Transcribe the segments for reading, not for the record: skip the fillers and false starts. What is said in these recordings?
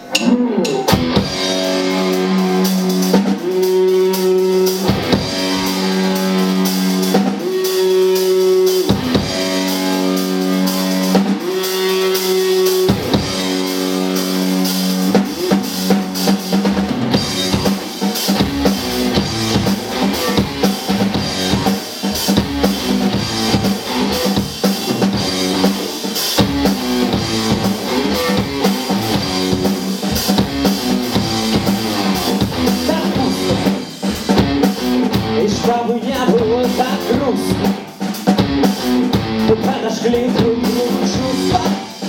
Чтобы не было так грустно, мы подожгли друг другу чувства,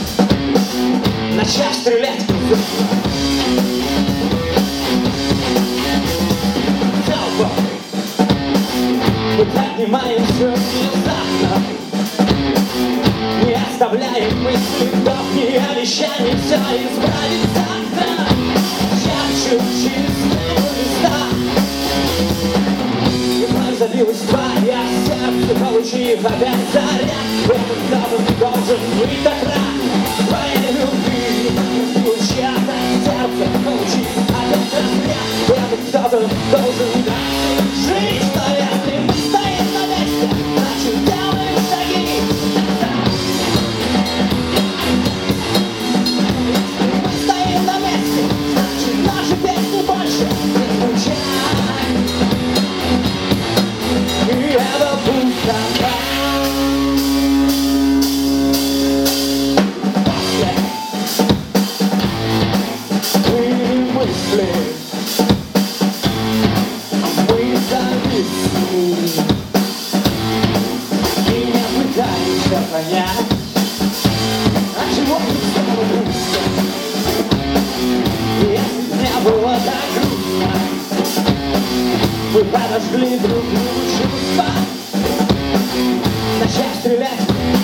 начав стрелять в друг друга. Мы поднимаемся внезапно, не оставляем мыслей, ни обещаний все исправить завтра. Ярче чистого листа забилось твоя сердце, получив опять заряд. Этот кто-то должен быть так рад твоей любви, чья-то сердце, получив опять разряд. Этот кто-то должен жить, что если мы стоим на месте, значит делаем шаги. Мы стоим на месте, значит наши песни больше не звучат. Понять, а чего тут стало грустно? Если б не было так грустно, мы подожгли друг другу чувства, начав стрелять.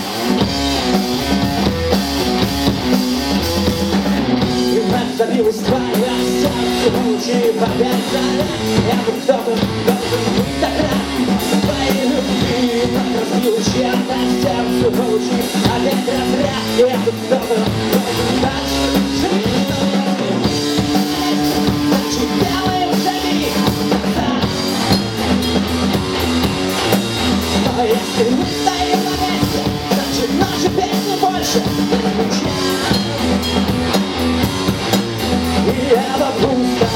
И вновь забилось твое сердце, получив опять заряд. Я бы кто-то должен быть так рад твоей любви, вновь разбилось чья-то сердце, получив опять разряд. И этот кто-то должен дальше жить. Значит, делаем шаги. Но если мы стоим на месте, значит наши песни больше не звучат. И это пусто.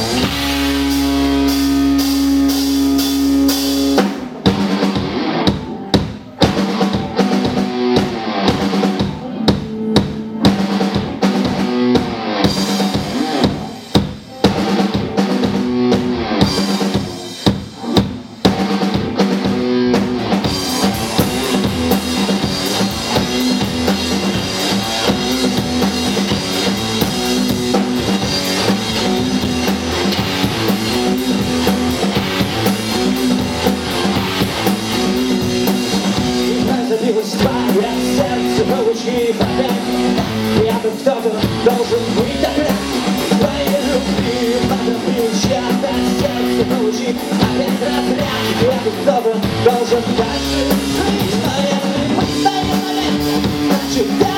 Твое сердце, получив опять, я бы кто-то должен быть так рад твоей любви, подобрил чья-то сердце, получив опять разряд. Я бы кто-то должен дальше жить, но если мы стоим на месте, значит